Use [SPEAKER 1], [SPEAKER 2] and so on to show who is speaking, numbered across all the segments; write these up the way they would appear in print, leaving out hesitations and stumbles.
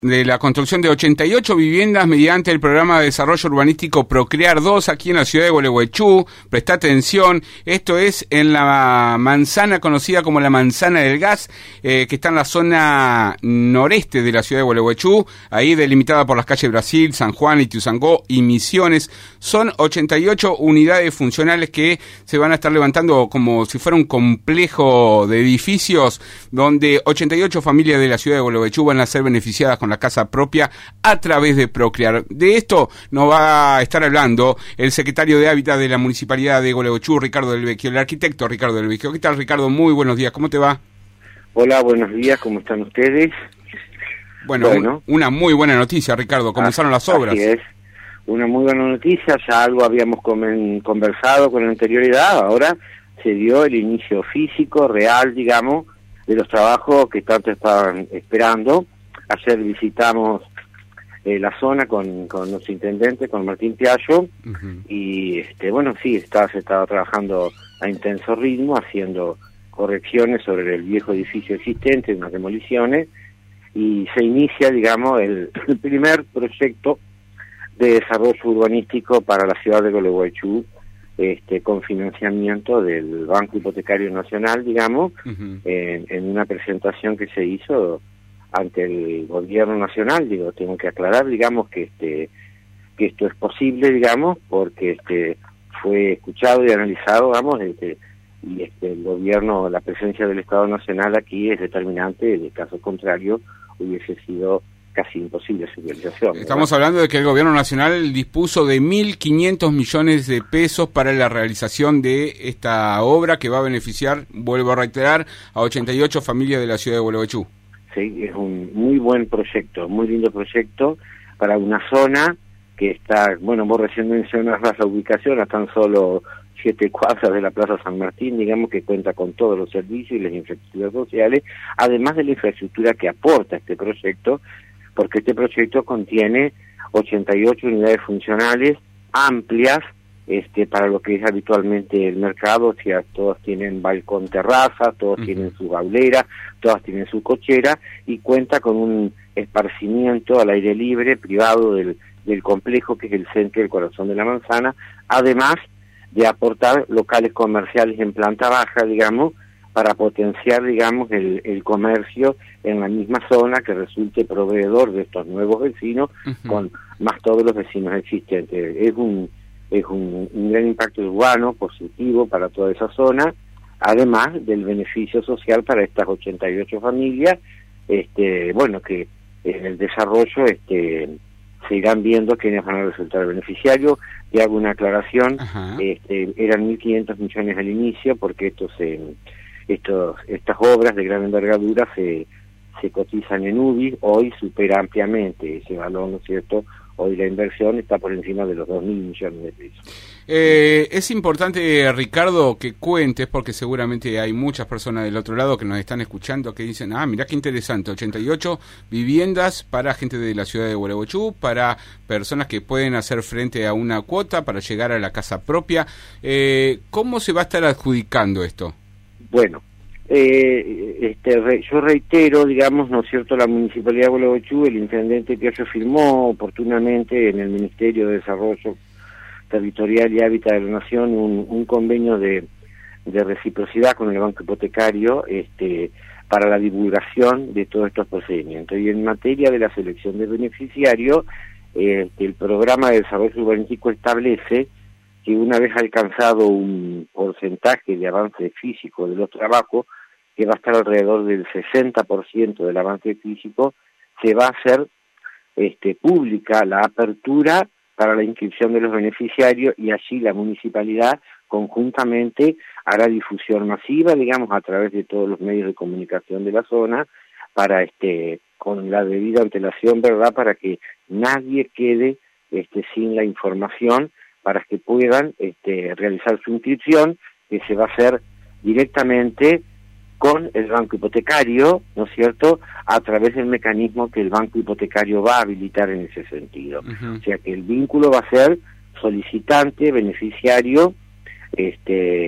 [SPEAKER 1] de la construcción de 88 viviendas mediante el programa de desarrollo urbanístico Procrear 2 aquí en la ciudad de Gualeguaychú. Presta atención, esto es en la manzana conocida como la Manzana del Gas, que está en la zona noreste de la ciudad de Gualeguaychú, ahí delimitada por las calles Brasil, San Juan, Ituzaingó y Misiones. Son 88 unidades funcionales que se van a estar levantando como si fuera un complejo de edificios donde 88 familias de la ciudad de Gualeguaychú van a ser beneficiadas con la casa propia a través de Procrear. De esto nos va a estar hablando el secretario de Hábitat de la Municipalidad de Gualeguaychú, Ricardo Del Vecchio, el arquitecto Ricardo Del Vecchio. ¿Qué tal, Ricardo? Muy buenos días, ¿cómo te va?
[SPEAKER 2] Hola, buenos días, ¿cómo están ustedes?
[SPEAKER 1] Bueno, una muy buena noticia, Ricardo, comenzaron las obras.
[SPEAKER 2] Así es, una muy buena noticia, ya algo habíamos conversado con anterioridad, ahora se dio el inicio físico, real, digamos, de los trabajos que tanto estaban esperando. Ayer visitamos la zona con nuestro intendente, con Martín Piaggio, y bueno, sí, se estaba trabajando a intenso ritmo, haciendo correcciones sobre el viejo edificio existente, unas demoliciones, y se inicia, digamos, el primer proyecto de desarrollo urbanístico para la ciudad de Gualeguaychú, con financiamiento del Banco Hipotecario Nacional, digamos, en una presentación que se hizo ante el gobierno nacional. Tengo que aclarar, digamos, que esto es posible, digamos, porque fue escuchado y analizado, digamos, y el gobierno, la presencia del Estado Nacional aquí es determinante. En el caso contrario hubiese sido casi imposible su realización.
[SPEAKER 1] Estamos hablando de que el gobierno nacional dispuso de 1.500 millones de pesos para la realización de esta obra que va a beneficiar, vuelvo a reiterar, a 88 familias de la ciudad de Gualeguaychú.
[SPEAKER 2] Sí, es un muy buen proyecto, muy lindo proyecto para una zona que está, bueno, vos recién mencionabas la ubicación, a tan solo 7 cuadras de la Plaza San Martín, digamos, que cuenta con todos los servicios y las infraestructuras sociales, además de la infraestructura que aporta este proyecto, porque este proyecto contiene 88 unidades funcionales amplias, para lo que es habitualmente el mercado. O sea, todos tienen balcón terraza, todos tienen su baulera, todas tienen su cochera, y cuenta con un esparcimiento al aire libre privado del complejo, que es el centro, el corazón de la manzana, además de aportar locales comerciales en planta baja, digamos, para potenciar, digamos, el comercio en la misma zona, que resulte proveedor de estos nuevos vecinos, con más todos los vecinos existentes. Es un gran impacto urbano positivo para toda esa zona, además del beneficio social para estas 88 familias, bueno, que en el desarrollo se irán viendo quiénes van a resultar beneficiarios. Y hago una aclaración, eran 1.500 millones al inicio, porque estas obras de gran envergadura se cotizan en UBI, hoy supera ampliamente ese valor, ¿no es cierto? Hoy la inversión está por encima de los 2.000 millones de pesos.
[SPEAKER 1] Es importante, Ricardo, que cuentes, porque seguramente hay muchas personas del otro lado que nos están escuchando que dicen, mirá qué interesante, 88 viviendas para gente de la ciudad de Gualeguaychú, para personas que pueden hacer frente a una cuota para llegar a la casa propia. ¿Cómo se va a estar adjudicando esto?
[SPEAKER 2] Bueno, yo reitero, digamos, ¿no es cierto?, la Municipalidad de Gualeguaychú, el intendente Piaggio firmó oportunamente en el Ministerio de Desarrollo Territorial y Hábitat de la Nación un convenio de reciprocidad con el Banco Hipotecario, para la divulgación de todos estos procedimientos. Y en materia de la selección de beneficiarios, el programa de desarrollo urbanístico establece que una vez alcanzado un porcentaje de avance físico de los trabajos, que va a estar alrededor del 60% del avance físico, se va a hacer pública la apertura para la inscripción de los beneficiarios, y allí la municipalidad conjuntamente hará difusión masiva, digamos, a través de todos los medios de comunicación de la zona, para con la debida antelación, ¿verdad?, para que nadie quede sin la información, para que puedan realizar su inscripción, que se va a hacer directamente con el Banco Hipotecario, ¿no es cierto?, a través del mecanismo que el Banco Hipotecario va a habilitar en ese sentido. O sea que el vínculo va a ser solicitante, beneficiario,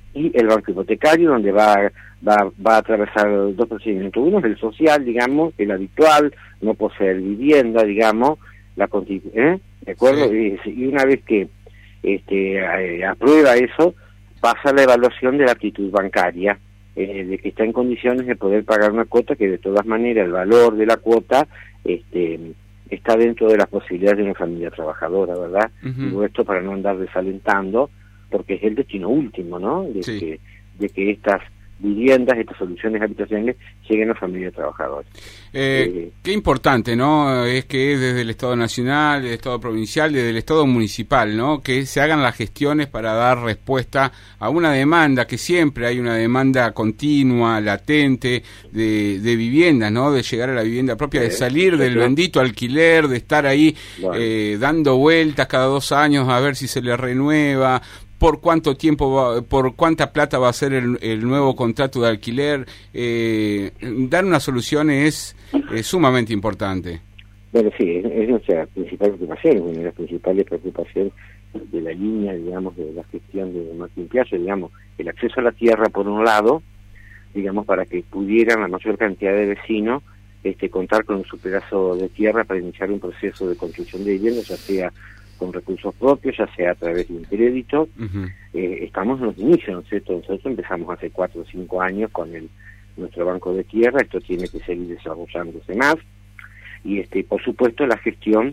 [SPEAKER 2] y el banco hipotecario, donde va a atravesar dos procedimientos. Uno es el social, digamos, el habitual, no poseer vivienda, digamos, ¿de acuerdo? Sí. Y una vez que aprueba eso, pasa la evaluación de la actitud bancaria, de que está en condiciones de poder pagar una cuota que de todas maneras el valor de la cuota está dentro de las posibilidades de una familia trabajadora, ¿verdad? Digo esto para no andar desalentando, porque es el destino último, ¿no? De que estas viviendas, estas soluciones habitacionales lleguen a familias trabajadoras.
[SPEAKER 1] Qué importante, ¿no? Es que desde el Estado Nacional, del Estado Provincial, desde el Estado Municipal, ¿no? Que se hagan las gestiones para dar respuesta a una demanda, que siempre hay una demanda continua, latente, de viviendas, ¿no? De llegar a la vivienda propia, de salir del bendito alquiler, de estar ahí dando vueltas cada 2 años a ver si se le renueva, por cuánto tiempo, por cuánta plata va a ser el nuevo contrato de alquiler. Dar una solución es sumamente importante.
[SPEAKER 2] Bueno, sí, es nuestra principal preocupación, una de las principales preocupaciones de la línea, digamos, de la gestión de Martín Piazza, digamos, el acceso a la tierra por un lado, digamos, para que pudieran la mayor cantidad de vecinos contar con su pedazo de tierra para iniciar un proceso de construcción de viviendas, ya sea con recursos propios, ya sea a través de un crédito. Estamos en los inicios, ¿no es cierto? Nosotros empezamos hace 4 o 5 años con nuestro banco de tierra, esto tiene que seguir desarrollándose más, y por supuesto la gestión,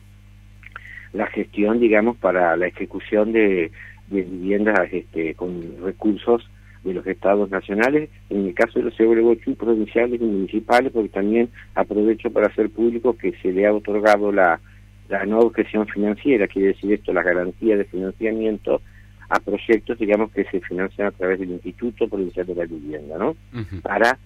[SPEAKER 2] digamos, para la ejecución de viviendas con recursos de los estados nacionales, en el caso de los Gualeguaychú, provinciales y municipales, porque también aprovecho para hacer público que se le ha otorgado la nueva objeción financiera, quiere decir esto, la garantía de financiamiento a proyectos, digamos, que se financian a través del Instituto Provincial de la Vivienda, ¿no? Para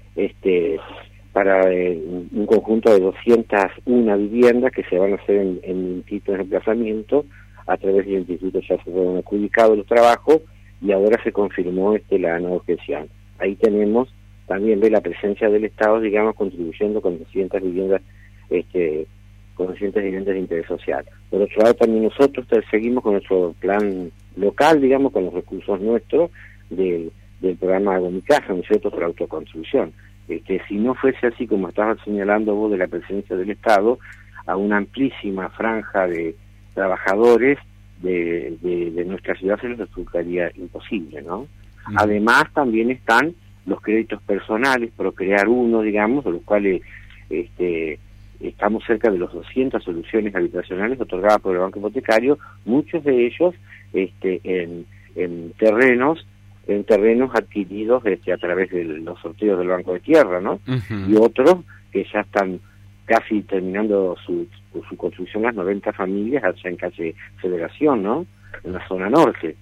[SPEAKER 2] un conjunto de 201 viviendas que se van a hacer en institutos de emplazamiento. A través del instituto ya se fueron adjudicados los trabajos y ahora se confirmó la nueva objeción. Ahí tenemos también la presencia del Estado, digamos, contribuyendo con 200 viviendas con 200 viviendas de interés social. Por otro lado, también nosotros seguimos con nuestro plan local, digamos, con los recursos nuestros del programa Hago mi casa, ¿no es cierto?, por autoconstrucción. Si no fuese así, como estabas señalando vos, de la presencia del Estado, a una amplísima franja de trabajadores de nuestra ciudad se les resultaría imposible, ¿no? Además, también están los créditos personales, Procrear 1, digamos, de los cuales estamos cerca de los 200 soluciones habitacionales otorgadas por el Banco Hipotecario, muchos de ellos en terrenos adquiridos a través de los sorteos del Banco de Tierra, ¿no? Y otros que ya están casi terminando su construcción, las 90 familias allá en calle Federación, ¿no? En la zona norte.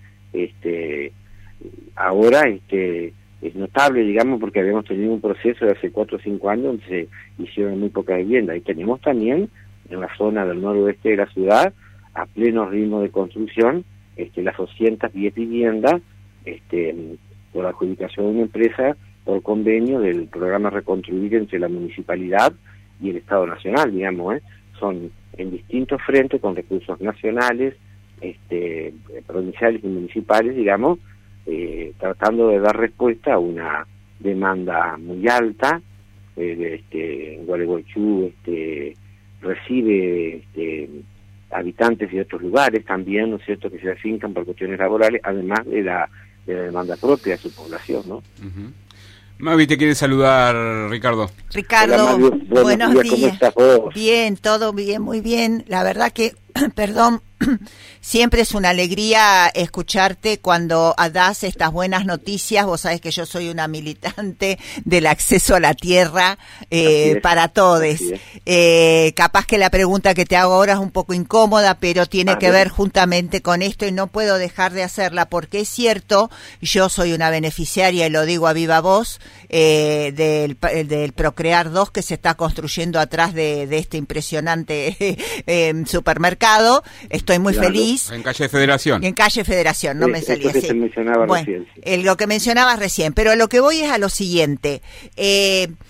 [SPEAKER 2] Ahora es notable, digamos, porque habíamos tenido un proceso de hace 4 o 5 años donde se hicieron muy pocas viviendas. Y tenemos también en la zona del noroeste de la ciudad, a pleno ritmo de construcción, las 210 viviendas por adjudicación de una empresa por convenio del programa Reconstruir entre la municipalidad y el Estado Nacional, digamos, son en distintos frentes con recursos nacionales, provinciales y municipales, digamos, tratando de dar respuesta a una demanda muy alta. Gualeguaychú recibe habitantes de otros lugares también, ¿no es cierto?, que se afincan por cuestiones laborales, además de la demanda propia de su población, ¿no?
[SPEAKER 1] Mavi te quiere saludar, Ricardo.
[SPEAKER 3] Ricardo,
[SPEAKER 2] hola, Mavi, buenos días. ¿Cómo estás vos?
[SPEAKER 3] Bien, todo bien, muy bien. La verdad que, perdón, siempre es una alegría escucharte cuando das estas buenas noticias. Vos sabés que yo soy una militante del acceso a la tierra para todos. Capaz que la pregunta que te hago ahora es un poco incómoda, pero tiene que ver juntamente con esto y no puedo dejar de hacerla porque es cierto, yo soy una beneficiaria y lo digo a viva voz, del Procrear 2 que se está construyendo atrás de este impresionante supermercado. Estoy muy feliz.
[SPEAKER 1] En calle Federación.
[SPEAKER 3] En calle Federación, no me salía así.
[SPEAKER 2] Bueno,
[SPEAKER 3] lo que mencionabas recién, pero a lo que voy es a lo siguiente.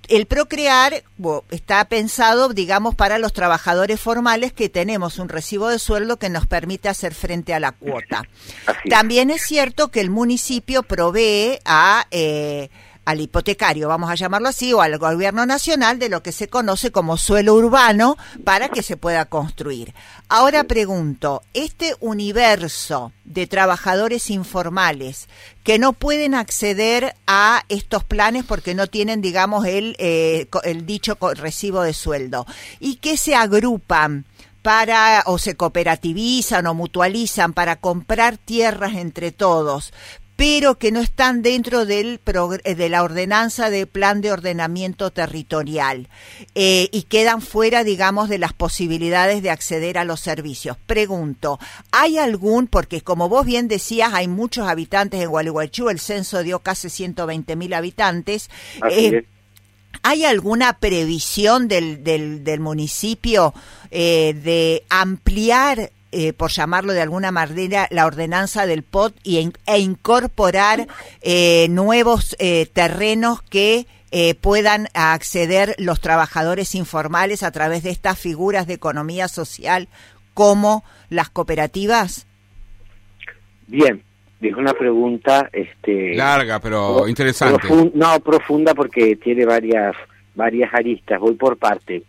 [SPEAKER 3] el Procrear está pensado, digamos, para los trabajadores formales que tenemos un recibo de sueldo que nos permite hacer frente a la cuota. También es cierto que el municipio provee al hipotecario, vamos a llamarlo así, o al gobierno nacional, de lo que se conoce como suelo urbano para que se pueda construir. Ahora pregunto, este universo de trabajadores informales que no pueden acceder a estos planes porque no tienen, digamos, el dicho recibo de sueldo, y que se agrupan o se cooperativizan o mutualizan para comprar tierras entre todos, pero que no están dentro de la ordenanza de plan de ordenamiento territorial y quedan fuera, digamos, de las posibilidades de acceder a los servicios. Pregunto, ¿hay porque como vos bien decías, hay muchos habitantes en Gualeguaychú, el censo dio casi 120.000 habitantes, ¿hay alguna previsión del municipio de ampliar, por llamarlo de alguna manera, la ordenanza del POT e incorporar nuevos terrenos que puedan acceder los trabajadores informales a través de estas figuras de economía social como las cooperativas? Bien,
[SPEAKER 2] es una pregunta
[SPEAKER 1] larga, pero interesante.
[SPEAKER 2] Profunda, porque tiene varias aristas. Voy por parte.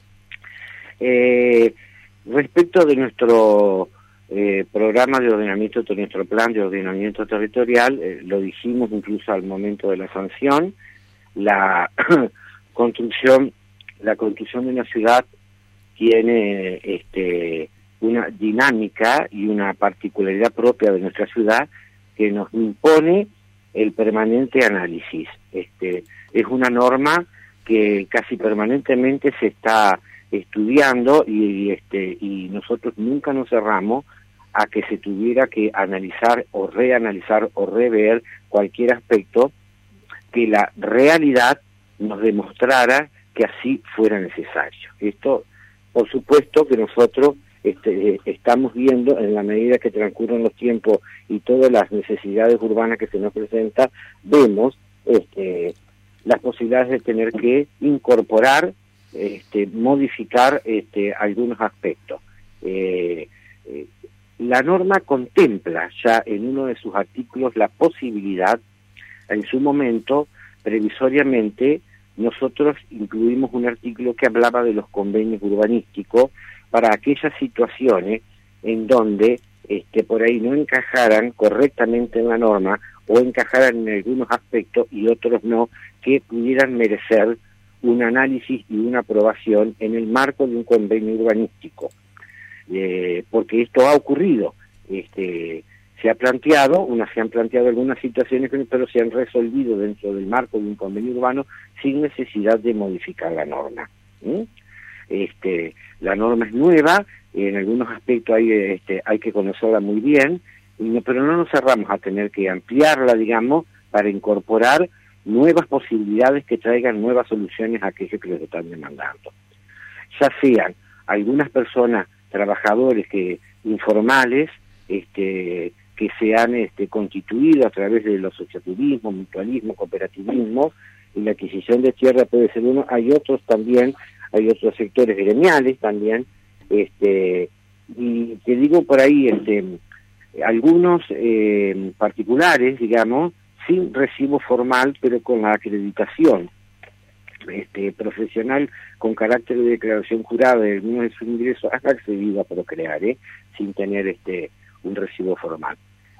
[SPEAKER 2] Respecto de nuestro programa de ordenamiento, de nuestro plan de ordenamiento territorial, lo dijimos incluso al momento de la sanción, la construcción de una ciudad tiene una dinámica y una particularidad propia de nuestra ciudad que nos impone el permanente análisis. Es una norma que casi permanentemente se está estudiando y nosotros nunca nos cerramos a que se tuviera que analizar o reanalizar o rever cualquier aspecto que la realidad nos demostrara que así fuera necesario. Esto, por supuesto, que nosotros estamos viendo en la medida que transcurren los tiempos y todas las necesidades urbanas que se nos presentan, vemos las posibilidades de tener que incorporar, modificar algunos aspectos. La norma contempla ya en uno de sus artículos la posibilidad, en su momento, previsoriamente, nosotros incluimos un artículo que hablaba de los convenios urbanísticos para aquellas situaciones en donde por ahí no encajaran correctamente en la norma o encajaran en algunos aspectos y otros no, que pudieran merecer un análisis y una aprobación en el marco de un convenio urbanístico. Porque esto ha ocurrido. Se han planteado algunas situaciones, pero se han resolvido dentro del marco de un convenio urbano sin necesidad de modificar la norma. La norma es nueva, en algunos aspectos hay que conocerla muy bien, pero no nos cerramos a tener que ampliarla, digamos, para incorporar nuevas posibilidades que traigan nuevas soluciones a aquello que les están demandando. Ya sean algunas personas, trabajadores informales, que se han constituido a través de los asociativismo, mutualismo, cooperativismo, y la adquisición de tierra puede ser uno. Hay otros también, hay otros sectores gremiales también, y te digo por ahí, algunos particulares, digamos, sin recibo formal, pero con la acreditación profesional con carácter de declaración jurada de algunos de sus ingresos, han accedido a Procrear, sin tener un recibo formal.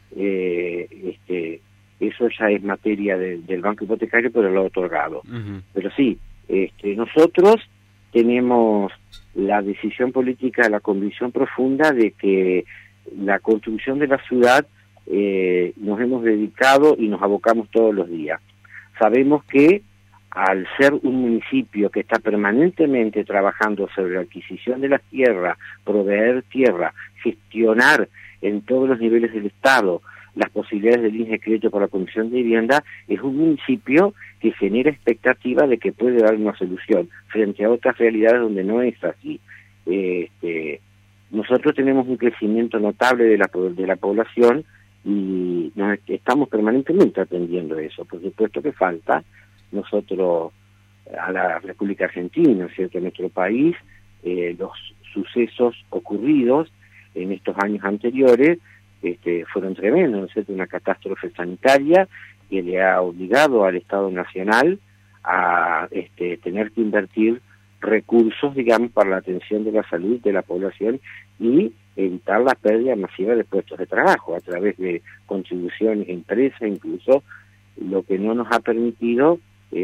[SPEAKER 2] Eso ya es materia del Banco Hipotecario, pero lo ha otorgado. Uh-huh. Pero sí, nosotros tenemos la decisión política, la convicción profunda de que la construcción de la ciudad nos hemos dedicado y nos abocamos todos los días. Sabemos que al ser un municipio que está permanentemente trabajando sobre la adquisición de las tierras, proveer tierra, gestionar en todos los niveles del Estado las posibilidades de líneas de crédito para la Comisión de Vivienda, es un municipio que genera expectativa de que puede dar una solución frente a otras realidades donde no es así. Nosotros tenemos un crecimiento notable de la población y estamos permanentemente atendiendo eso. Por supuesto que falta. Nosotros a la República Argentina, ¿cierto? En nuestro país, los sucesos ocurridos en estos años anteriores fueron tremendos, ¿no es cierto? Una catástrofe sanitaria que le ha obligado al Estado Nacional a tener que invertir recursos, digamos, para la atención de la salud de la población y evitar la pérdida masiva de puestos de trabajo a través de contribuciones a empresas, incluso, lo que no nos ha permitido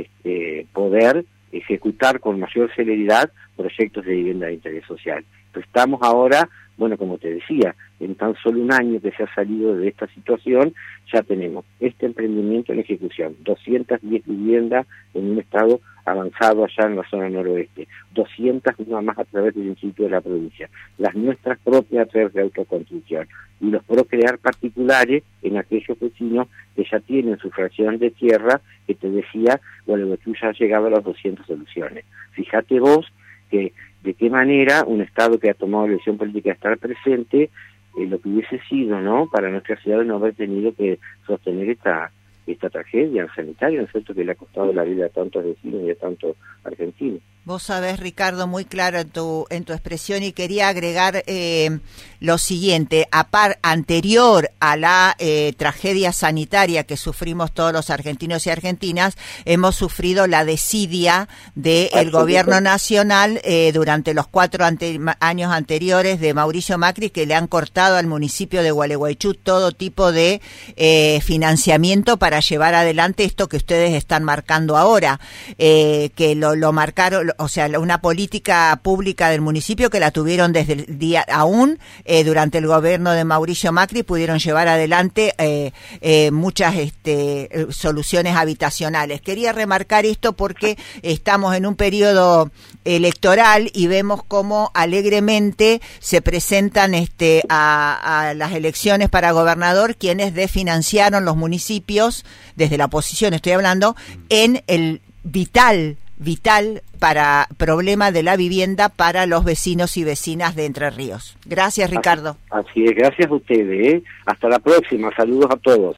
[SPEAKER 2] poder ejecutar con mayor celeridad proyectos de vivienda de interés social. Pero estamos ahora, bueno, como te decía, en tan solo un año que se ha salido de esta situación, ya tenemos este emprendimiento en ejecución, 210 viviendas en un estado avanzado allá en la zona noroeste, 200 más a través del Instituto de la Provincia, las nuestras propias a través de autoconstrucción, y los procrear particulares en aquellos vecinos que ya tienen su fracción de tierra, que te decía, Gualeguaychú ya ha llegado a las 200 soluciones. Fíjate vos que de qué manera un Estado que ha tomado la decisión política de estar presente, lo que hubiese sido, ¿no?, para nuestra ciudad no haber tenido que sostener esta tragedia sanitaria, ¿no es cierto?, que le ha costado la vida a tantos vecinos y a tantos argentinos.
[SPEAKER 3] Vos sabés, Ricardo, muy claro en tu expresión, y quería agregar lo siguiente: anterior a la tragedia sanitaria que sufrimos todos los argentinos y argentinas, hemos sufrido la desidia del gobierno nacional durante los 4 años anteriores de Mauricio Macri, que le han cortado al municipio de Gualeguaychú todo tipo de financiamiento para llevar adelante esto que ustedes están marcando ahora, que lo marcaron, o sea, una política pública del municipio que la tuvieron desde el día aún durante el gobierno de Mauricio Macri, pudieron llevar adelante muchas soluciones habitacionales. Quería remarcar esto porque estamos en un periodo electoral y vemos cómo alegremente se presentan a las elecciones para gobernador quienes desfinanciaron los municipios, desde la oposición estoy hablando, en el vital para problema de la vivienda para los vecinos y vecinas de Entre Ríos. Gracias, Ricardo.
[SPEAKER 2] Así es, gracias a ustedes. Hasta la próxima, saludos a todos.